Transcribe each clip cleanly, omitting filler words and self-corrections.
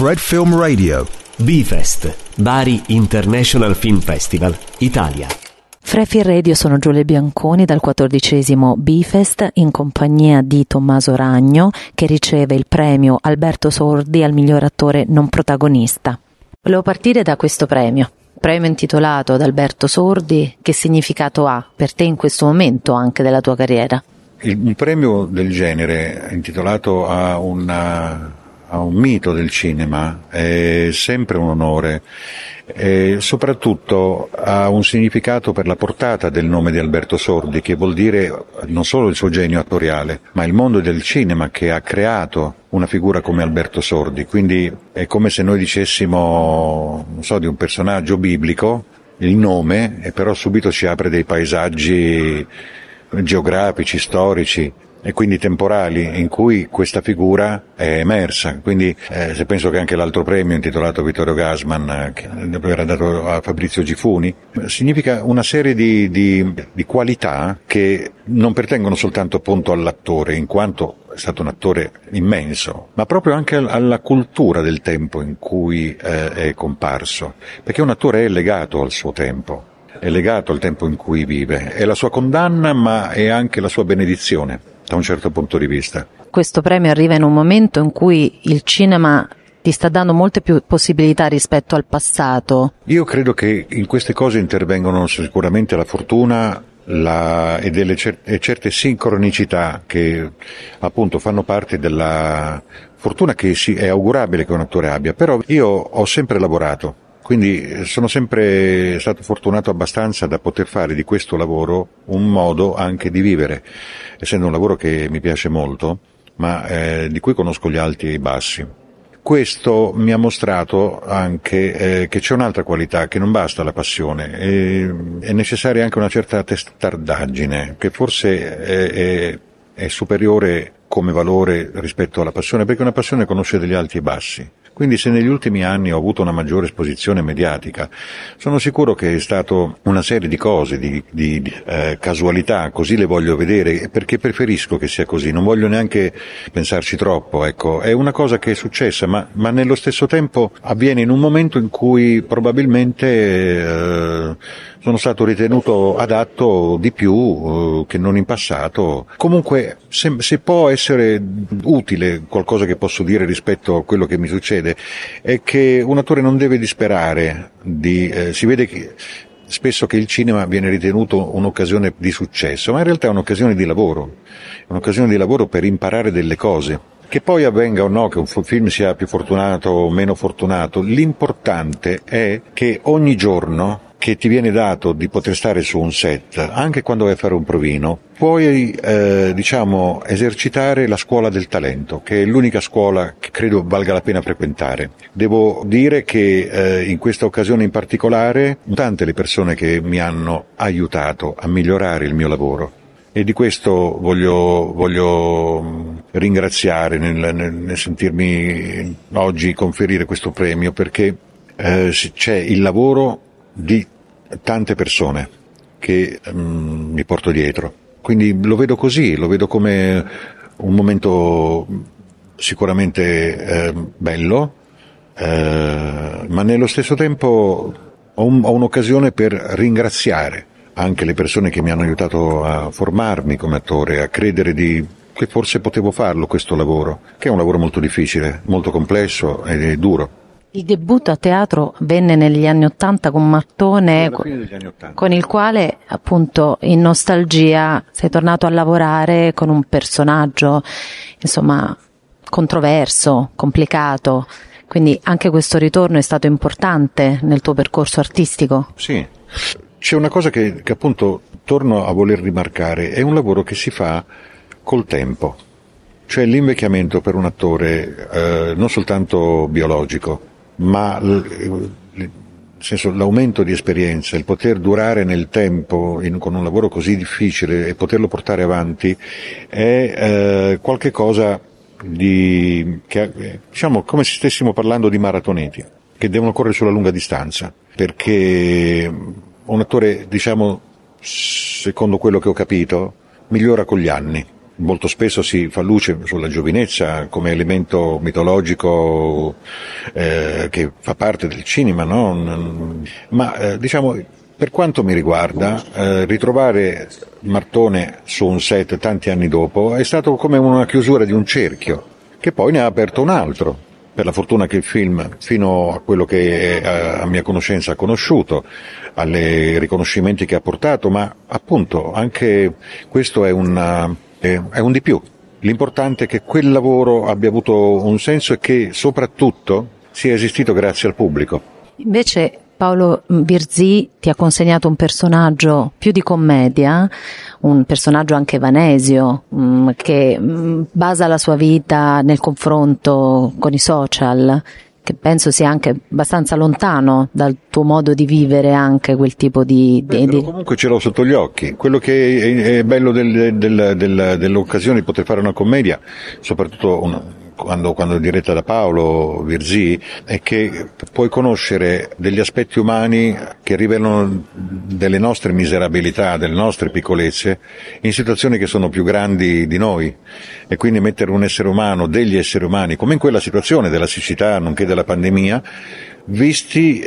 Fred Film Radio. B-Fest, Bari International Film Festival, Italia. Fred Film Radio, sono Giulia Bianconi dal 14° B-Fest in compagnia di Tommaso Ragno, che riceve il premio Alberto Sordi al miglior attore non protagonista. Volevo partire da questo premio intitolato ad Alberto Sordi. Che significato ha per te in questo momento anche della tua carriera? Un premio del genere intitolato a un mito del cinema è sempre un onore e soprattutto ha un significato per la portata del nome di Alberto Sordi, che vuol dire non solo il suo genio attoriale, ma il mondo del cinema che ha creato una figura come Alberto Sordi. Quindi è come se noi dicessimo, non so, di un personaggio biblico il nome, e però subito ci apre dei paesaggi geografici, storici e quindi temporali in cui questa figura è emersa. Quindi se penso che anche l'altro premio intitolato Vittorio Gassman, che era dato a Fabrizio Gifuni, significa una serie di qualità che non pertengono soltanto appunto all'attore, in quanto è stato un attore immenso, ma proprio anche alla cultura del tempo in cui è comparso, perché un attore è legato al suo tempo, è legato al tempo in cui vive, è la sua condanna ma è anche la sua benedizione da un certo punto di vista. Questo premio arriva in un momento in cui il cinema ti sta dando molte più possibilità rispetto al passato. Io credo che in queste cose intervengono sicuramente la fortuna e certe sincronicità che appunto fanno parte della fortuna che è augurabile che un attore abbia. Però io ho sempre lavorato, quindi sono sempre stato fortunato abbastanza da poter fare di questo lavoro un modo anche di vivere, essendo un lavoro che mi piace molto, ma di cui conosco gli alti e i bassi. Questo mi ha mostrato anche che c'è un'altra qualità, che non basta la passione, è necessaria anche una certa testardaggine, che forse è superiore come valore rispetto alla passione, perché una passione conosce degli alti e bassi. Quindi se negli ultimi anni ho avuto una maggiore esposizione mediatica, sono sicuro che è stato una serie di cose, di casualità, così le voglio vedere, perché preferisco che sia così, non voglio neanche pensarci troppo, ecco. È una cosa che è successa, ma nello stesso tempo avviene in un momento in cui probabilmente sono stato ritenuto adatto di più che non in passato. Comunque, se può essere utile qualcosa che posso dire rispetto a quello che mi succede, è che un attore non deve disperare si vede che spesso che il cinema viene ritenuto un'occasione di successo, ma in realtà è un'occasione di lavoro, per imparare delle cose. Che poi avvenga o no che un film sia più fortunato o meno fortunato, l'importante è che ogni giorno che ti viene dato di poter stare su un set, anche quando vai a fare un provino, puoi esercitare la scuola del talento, che è l'unica scuola che credo valga la pena frequentare. Devo dire che in questa occasione in particolare tante le persone che mi hanno aiutato a migliorare il mio lavoro, e di questo voglio ringraziare nel sentirmi oggi conferire questo premio, perché c'è il lavoro di tante persone che mi porto dietro. Quindi lo vedo così, lo vedo come un momento sicuramente bello, ma nello stesso tempo ho un'occasione per ringraziare anche le persone che mi hanno aiutato a formarmi come attore, a credere che forse potevo farlo questo lavoro, che è un lavoro molto difficile, molto complesso e duro. Il debutto a teatro venne negli anni '80 con Mattone, con il quale appunto in nostalgia sei tornato a lavorare con un personaggio insomma controverso, complicato, quindi anche questo ritorno è stato importante nel tuo percorso artistico? Sì, c'è una cosa che appunto torno a voler rimarcare, è un lavoro che si fa col tempo, cioè l'invecchiamento per un attore non soltanto biologico, ma nel senso l'aumento di esperienza, il poter durare nel tempo con un lavoro così difficile e poterlo portare avanti è qualche cosa diciamo come se stessimo parlando di maratoneti che devono correre sulla lunga distanza, perché un attore, diciamo, secondo quello che ho capito, migliora con gli anni. molto spesso si fa luce sulla giovinezza come elemento mitologico che fa parte del cinema, no? Ma diciamo, per quanto mi riguarda, ritrovare Martone su un set tanti anni dopo è stato come una chiusura di un cerchio, che poi ne ha aperto un altro. Per la fortuna che il film, fino a quello che a mia conoscenza ha conosciuto, alle riconoscimenti che ha portato, ma appunto anche questo è un di più. L'importante è che quel lavoro abbia avuto un senso e che soprattutto sia esistito grazie al pubblico. Invece Paolo Virzì ti ha consegnato un personaggio più di commedia, un personaggio anche vanesio, che basa la sua vita nel confronto con i social, che penso sia anche abbastanza lontano dal tuo modo di vivere anche quel tipo di... Comunque ce l'ho sotto gli occhi. Quello che è bello dell'occasione di poter fare una commedia, soprattutto quando è diretta da Paolo Virzì, è che puoi conoscere degli aspetti umani che rivelano delle nostre miserabilità, delle nostre piccolezze, in situazioni che sono più grandi di noi, e quindi mettere un essere umano, degli esseri umani, come in quella situazione della siccità nonché della pandemia, visti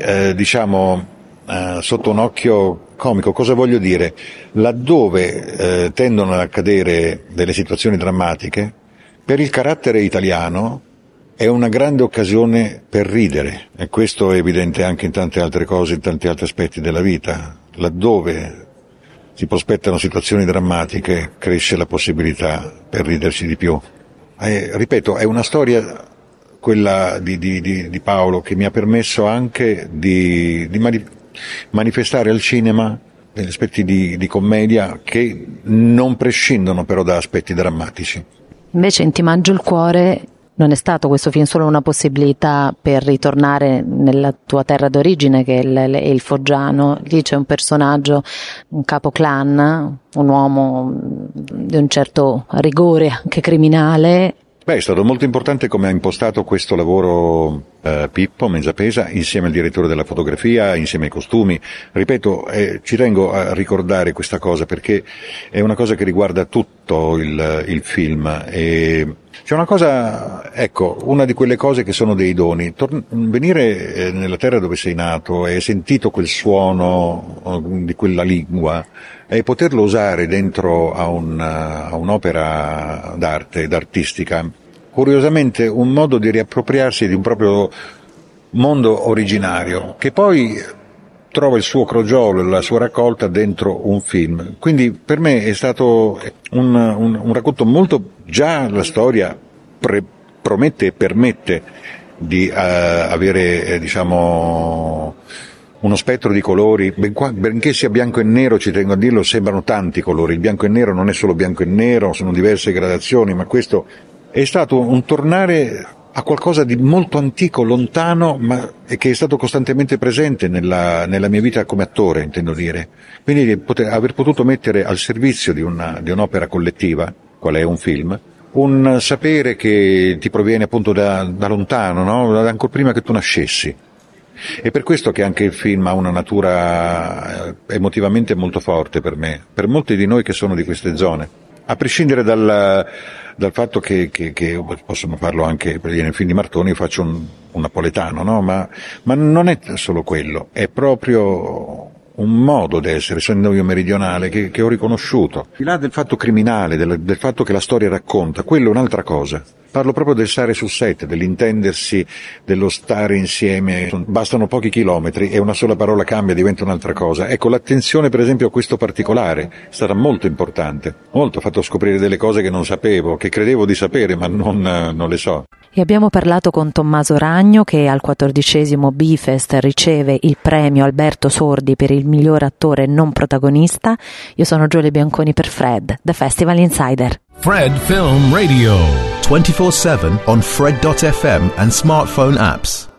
sotto un occhio comico. Cosa voglio dire? Laddove tendono ad accadere delle situazioni drammatiche, per il carattere italiano è una grande occasione per ridere, e questo è evidente anche in tante altre cose, in tanti altri aspetti della vita. Laddove si prospettano situazioni drammatiche cresce la possibilità per riderci di più. Ripeto, è una storia, quella di Paolo, che mi ha permesso anche di manifestare al cinema degli aspetti di commedia che non prescindono però da aspetti drammatici. Invece in Ti mangio il cuore non è stato questo film solo una possibilità per ritornare nella tua terra d'origine, che è il Foggiano. Lì c'è un personaggio, un capo clan, un uomo di un certo rigore anche criminale. È stato molto importante come ha impostato questo lavoro Pippo Mensapesa, insieme al direttore della fotografia, insieme ai costumi. Ripeto, ci tengo a ricordare questa cosa perché è una cosa che riguarda tutto il film. E c'è una cosa, ecco, una di quelle cose che sono dei doni. Venire nella terra dove sei nato e sentito quel suono di quella lingua e poterlo usare dentro a un'opera d'arte, d'artistica, curiosamente un modo di riappropriarsi di un proprio mondo originario, che poi trova il suo crogiolo, la sua raccolta dentro un film. Quindi per me è stato un racconto molto, già la storia promette e permette di avere, uno spettro di colori, benché sia bianco e nero, ci tengo a dirlo, sembrano tanti colori. Il bianco e nero non è solo bianco e nero, sono diverse gradazioni, ma questo è stato un tornare a qualcosa di molto antico, lontano, ma che è stato costantemente presente nella mia vita come attore, intendo dire. Quindi aver potuto mettere al servizio di un'opera collettiva, qual è un film, un sapere che ti proviene appunto da lontano, no? Da ancora prima che tu nascessi. È per questo che anche il film ha una natura emotivamente molto forte per me, per molti di noi che sono di queste zone. A prescindere dal fatto che possono farlo anche, perché nel film di Martone io faccio un napoletano, no? Ma non è solo quello, è proprio un modo d'essere, essendo io meridionale, che ho riconosciuto. Al di là del fatto criminale, del fatto che la storia racconta, quello è un'altra cosa. Parlo proprio del stare sul set, dell'intendersi, dello stare insieme. Bastano pochi chilometri e una sola parola cambia, diventa un'altra cosa. Ecco, l'attenzione per esempio a questo particolare è stata molto importante. Molto, ha fatto scoprire delle cose che non sapevo, che credevo di sapere, ma non le so. E abbiamo parlato con Tommaso Ragno, che al 14° Bifest riceve il premio Alberto Sordi per il miglior attore non protagonista. Io sono Giulia Bianconi per Fred, The Festival Insider. Fred Film Radio. 24/7 on Fred.fm and smartphone apps.